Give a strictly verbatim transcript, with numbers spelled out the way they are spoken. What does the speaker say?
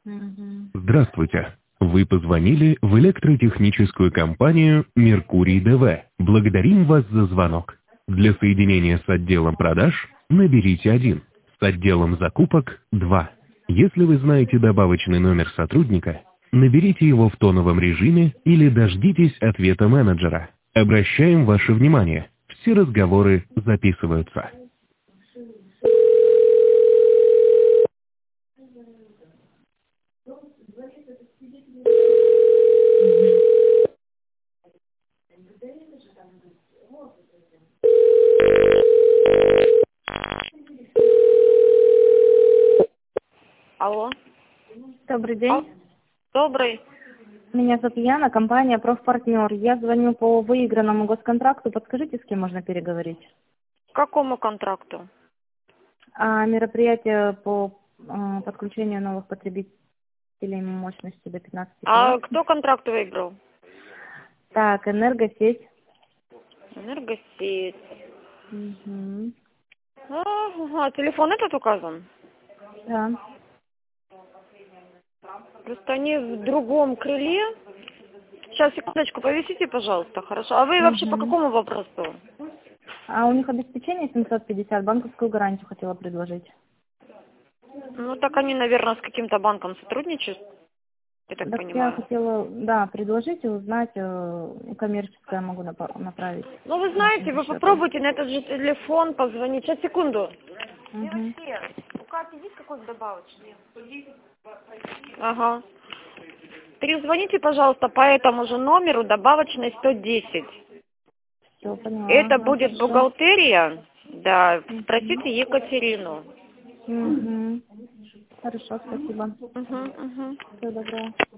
Мгм. Здравствуйте. Вы позвонили в электротехническую компанию «Меркурий ДВ». Благодарим вас за звонок. Для соединения с отделом продаж наберите один, с отделом закупок – два. Если вы знаете добавочный номер сотрудника, наберите его в тоновом режиме или дождитесь ответа менеджера. Обращаем ваше внимание. Все разговоры записываются. Мгм. Алло. Добрый Ал- день. Добрый. Меня зовут Яна, компания «Профпартнер». Я звоню по выигранному госконтракту. Подскажите, с кем можно переговорить? К какому контракту? А мероприятие по а, подключению новых потребителей мощности до пятнадцати А киловатт. кто контракт выиграл? Так, энергосеть. Энергосеть. Мгм. Ага, телефон этот указан? Да. Просто они в другом крыле. Сейчас, секундочку, повисите, пожалуйста, хорошо. А вы вообще по Мгм. какому вопросу? А у них обеспечение семьсот пятьдесят, банковскую гарантию хотела предложить. Ну, так они, наверное, с каким-то банком сотрудничают, я так Так я понимаю. хотела, да, предложить и узнать, э, коммерческое могу напа- направить Ну, вы нашим знаете, вы расчетом. попробуйте на этот же телефон позвонить. Сейчас, секунду. Угу. У Кати есть какой-то добавочный? Ага. Перезвоните, пожалуйста, по этому же номеру, добавочной сто десять. Все, поняла, Это ага, будет хорошо. бухгалтерия. Да, Угу. спросите Екатерину. Угу. Хорошо, спасибо. Угу, угу. Всего доброго.